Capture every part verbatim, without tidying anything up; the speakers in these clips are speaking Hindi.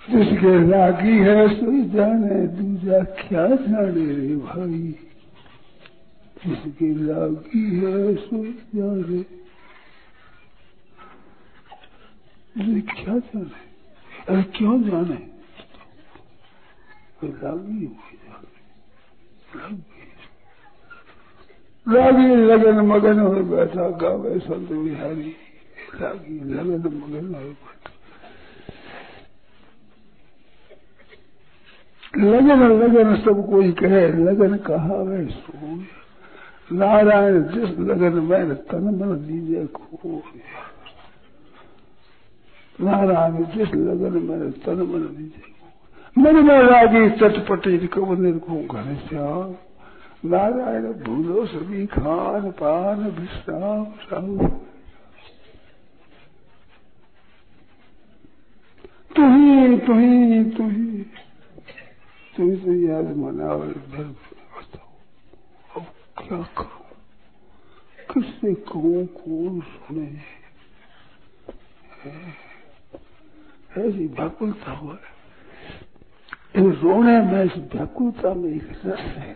जिसके लागी है सो जाने, दूजा क्या जाने रे भाई। जिसके लागी है सो जाने, क्या जाने, अरे क्यों जाने, लागी लागी लगन मगन हो बैठा गावे संत बिहारी। लागी लगन मगन हो बैठा, लगन लगन सब कोई कहे, लगन कहावे सो। नारायण जिस लगन में तन मन दीजे खो। नारायण जिस लगन में तन मन दीजे, मन में लागी चटपटी कवन को घनश्याम। नारायण भूलो सभी खान पान विश्राम राहु। तुही तुही तुही तुही तो याद मनाओ। अब क्या करूं, किससे कहूं, कौन सुने। ऐसी व्याकुलता हुआ, रोने में इस व्याकुलता में एक रस है।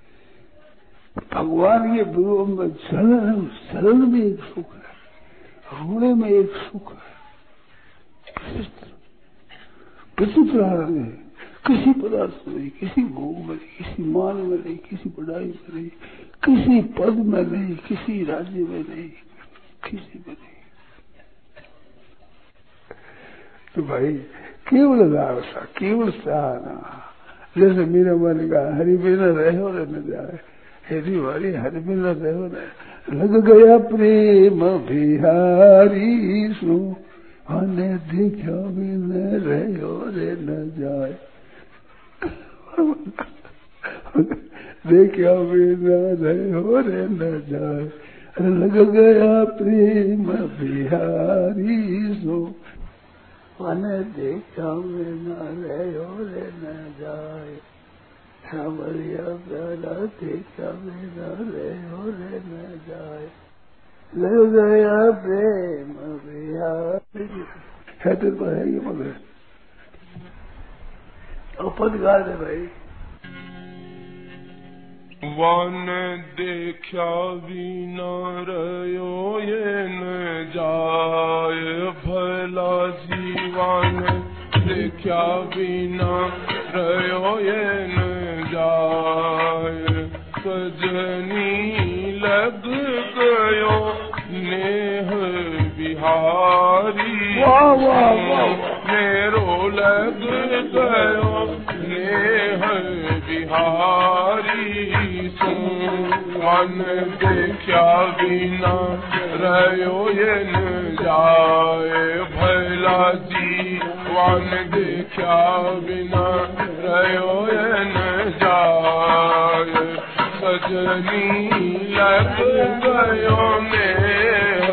भगवान के विरोध में जलन है, जलन में एक सुख है, रोने में एक सुख है। विचित्र रंग है, किसी पदार्थ में नहीं, किसी भोग में नहीं, किसी मान में नहीं, किसी बढ़ाई में नहीं, किसी पद में नहीं, किसी राज्य में नहीं, किसी में नहीं। तो भाई केवल लालसा, केवल चाहना। जैसे मेरा मन का हरि बिना रहो न जाए, हरि वाली हरि बिना रहो न। लग गया प्रेम बिहारी सो, हने देखा बिना रहो रे न जाए। देखा बिना रहो रे न जाए, लग गया प्रेम बिहारी सो, मैंने देखा बिना रहो रे न जाए। सावरिया प्यारा देखा बिना रहो रे न जाए, लग गया प्रेम बिहारी। है तेरे पर है ये मगर और पद गा दे भाई। वन देखा बिना रहो ये न जाए, भला जीवन देखा बिना रहो ये न जाए। सजनी लग गयो नेह बिहारी, वाह वाह वाह, मेरो लग गयो नेह बिहारी। मन देखा बिना रहो ये न जाए, भला जीवन देखा बिना रहो ये न जाए। सजनी लग गयो नेह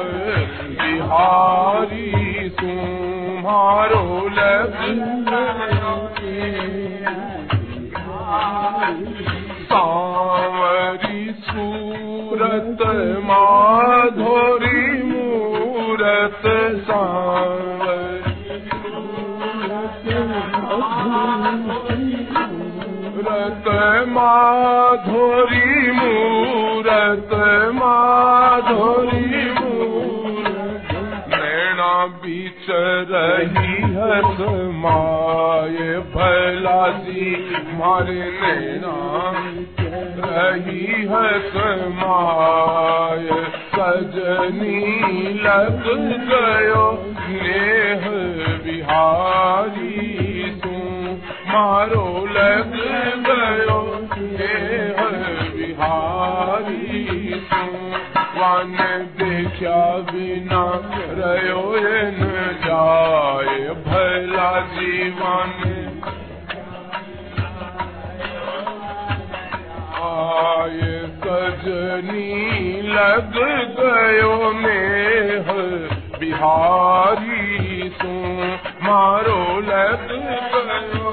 बिहारी, तुम्हारो लग सांवरी सूरत माधुरी मूरत, सांवरी सूरत माधुरी मूरत, माधुरी मूरत। नैना बीच रही हस माए, भला जी मारे नैना रही हस माए। सजनी लग गयो नेह बिहारी, तुम मारो लग गयो नेह बिहारी। तुम वन देखा बिना रहो ये न जाए, भला जीवन आए। सजनी लग गयो नेह बिहारी, तुम मारो लग गयो।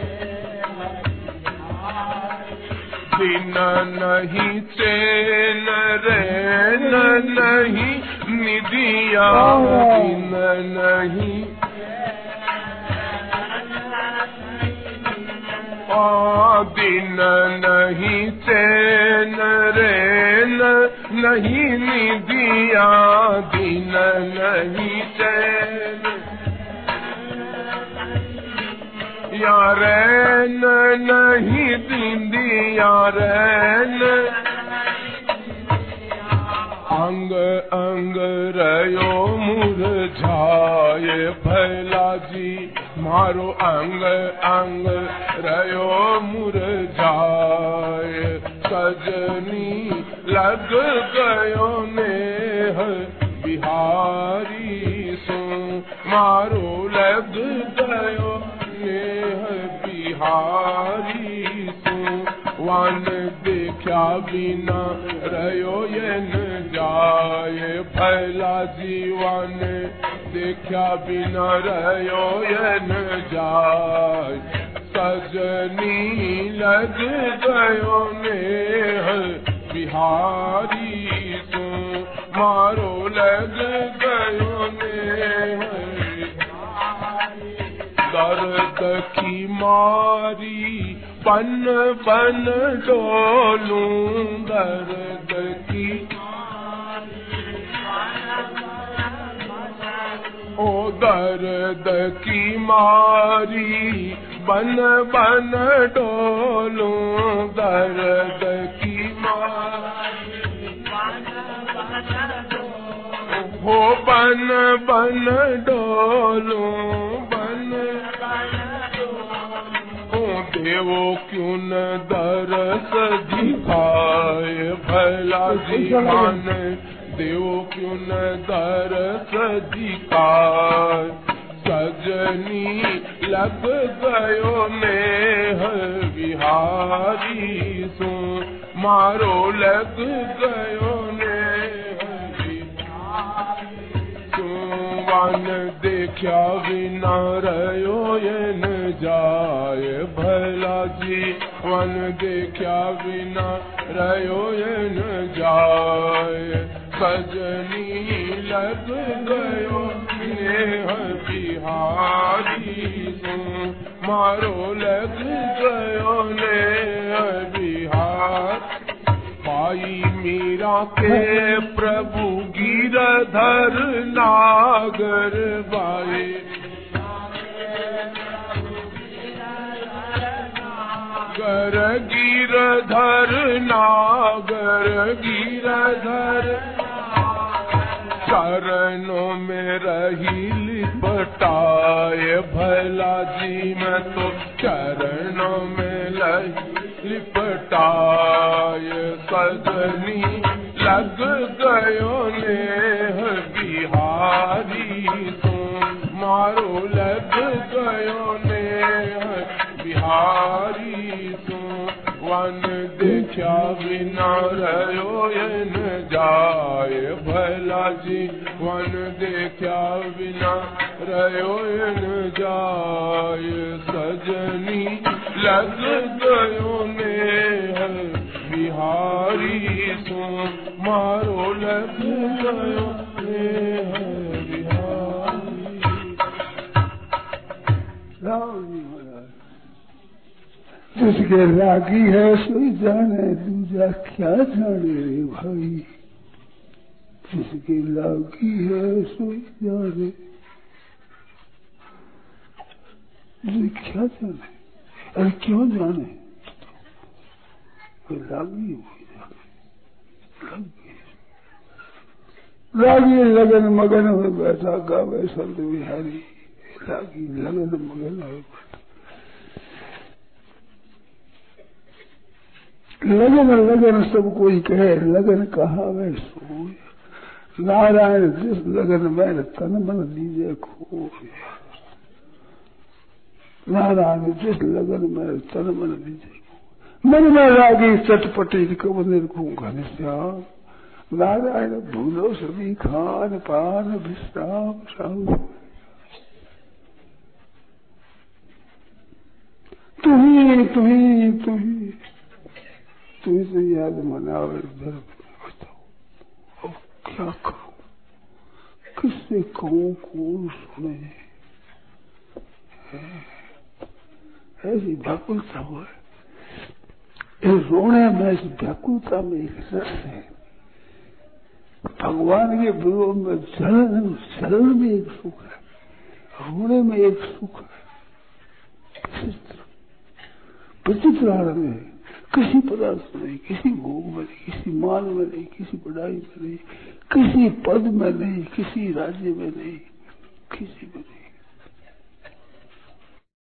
दिन नहीं चैन रैन नहीं निदिया, दिन नहीं दिन नहीं चैन रैन नहीं निदिया दिन नहीं चैन या रैन नहीं दिंदिया रैन अंग अंग रयो मुरझाए भला जी मारो अंग अंग रयो मुरझाए सजनी लग गयो नेह बिहारी सो मारो लग गयो नेह बिहारी सो वन देखा बिना रयो ये न जाए भला जीवन देखा बिना रयो ये न जाए सजनी लग गयो नेह बिहारी सो मारो लग गयो नेह दर्द की मारी बन बन डोलूं दर्द की ओ दर्द की मारी बन बन डोलूं दर्द की मारी हो बन बन डोलूं बन देवो क्यों न दरस दिखाए भला जीवन देवो क्यों न दरस दिखाए सजनी लग गयो नेह बिहारी सो मारो लग गयो नेह वन देखा बिना रयो ये न जाए भला जी वन देखा बिना रयो ये न जाए सजनी लग गयो नेह बिहारी सो मारो लग गयो नेह बिहार पाई मीरा के प्रभु गिरधर नागर बाए गर गिरधर नागर गिरधर चरणों में रही लिपटाए भला जी मैं तो चरणों में रही लिपटाए सजनी लग गयो नेह बिहारी सो मारो लग गयो नेह बिहारी सो वन देखा बिना रयो ये न जाए भला जी वन देखा बिना रयो ये न जाए सजनी लग गयो नेह बिहारी सो मारो लग गयो नेह बिहारी। जिसके रागी है सोई जाने दूजा क्या जाने रे भाई जिसके लागी है सोई जाने तुझे क्या जाने अरे क्यों जाने लागी लागी लगन मगन हो बैठा गावे संत बिहारी लागी लगन मगन हो लगन लगन सब कोई कहे लगन कहा वे सोए नारायण जिस लगन में तन मन दीजे खोए नारायण जिस लगन में तन मन दीजे मन में लागी चटपटी कबंदर को घनश्याम नारायण भूलो सभी खान पान विश्राम साहु तुम्ही तुम्ही तुम्ही तुम्ही से याद मनावे धर्म बताओ अब क्या करूं किससे कहूं कौन सुने ऐसी व्याकुलता हो। इस रोने में, इस व्याकुलता में एक रस है। भगवान के वियोग में जलन जलन में एक सुख है, रोने में एक सुख है। विचित्र आनंद है। किसी पदार्थ में नहीं, किसी भोग में नहीं, किसी मान में नहीं, किसी बढ़ाई में नहीं, किसी पद में नहीं, किसी राज्य में नहीं, किसी में नहीं।